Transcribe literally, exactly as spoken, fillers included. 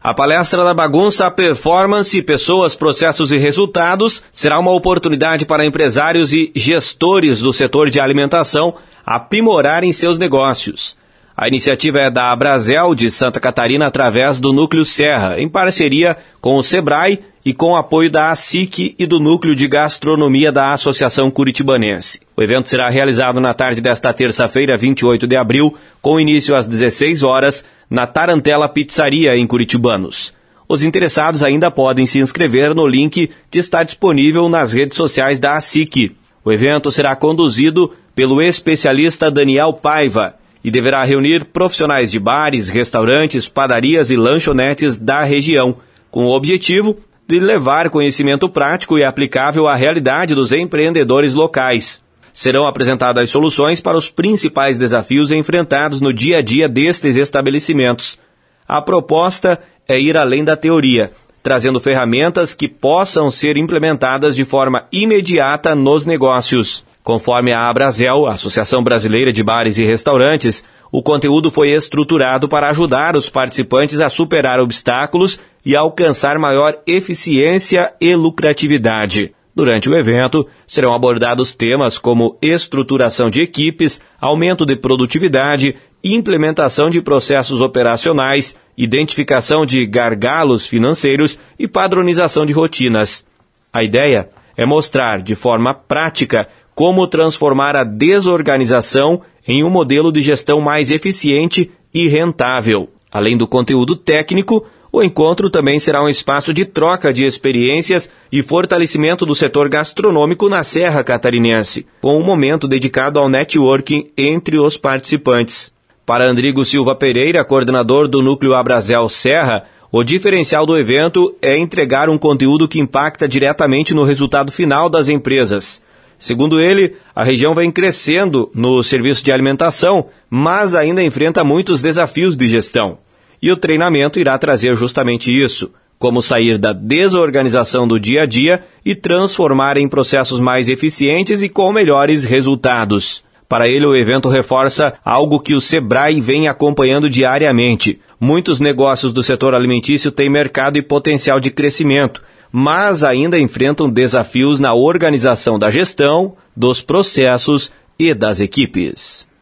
A palestra da bagunça, performance, pessoas, processos e resultados será uma oportunidade para empresários e gestores do setor de alimentação aprimorarem seus negócios. A iniciativa é da Abrazel de Santa Catarina através do Núcleo Serra, em parceria com o Sebrae e com o apoio da A S I C e do Núcleo de Gastronomia da Associação Curitibanense. O evento será realizado na tarde desta terça-feira, vinte e oito de abril, com início às dezesseis horas, na Tarantela Pizzaria, em Curitibanos. Os interessados ainda podem se inscrever no link que está disponível nas redes sociais da A S I C. O evento será conduzido pelo especialista Daniel Paiva e deverá reunir profissionais de bares, restaurantes, padarias e lanchonetes da região, com o objetivo de levar conhecimento prático e aplicável à realidade dos empreendedores locais. Serão apresentadas soluções para os principais desafios enfrentados no dia a dia destes estabelecimentos. A proposta é ir além da teoria, trazendo ferramentas que possam ser implementadas de forma imediata nos negócios. Conforme a Abrazel, a Associação Brasileira de Bares e Restaurantes, o conteúdo foi estruturado para ajudar os participantes a superar obstáculos e alcançar maior eficiência e lucratividade. Durante o evento, serão abordados temas como estruturação de equipes, aumento de produtividade, implementação de processos operacionais, identificação de gargalos financeiros e padronização de rotinas. A ideia é mostrar de forma prática como transformar a desorganização em um modelo de gestão mais eficiente e rentável. Além do conteúdo técnico, o encontro também será um espaço de troca de experiências e fortalecimento do setor gastronômico na Serra Catarinense, com um momento dedicado ao networking entre os participantes. Para Andrigo Silva Pereira, coordenador do Núcleo Abrazel Serra, o diferencial do evento é entregar um conteúdo que impacta diretamente no resultado final das empresas. Segundo ele, a região vem crescendo no serviço de alimentação, mas ainda enfrenta muitos desafios de gestão. E o treinamento irá trazer justamente isso, como sair da desorganização do dia a dia e transformar em processos mais eficientes e com melhores resultados. Para ele, o evento reforça algo que o Sebrae vem acompanhando diariamente. Muitos negócios do setor alimentício têm mercado e potencial de crescimento, mas ainda enfrentam desafios na organização da gestão, dos processos e das equipes.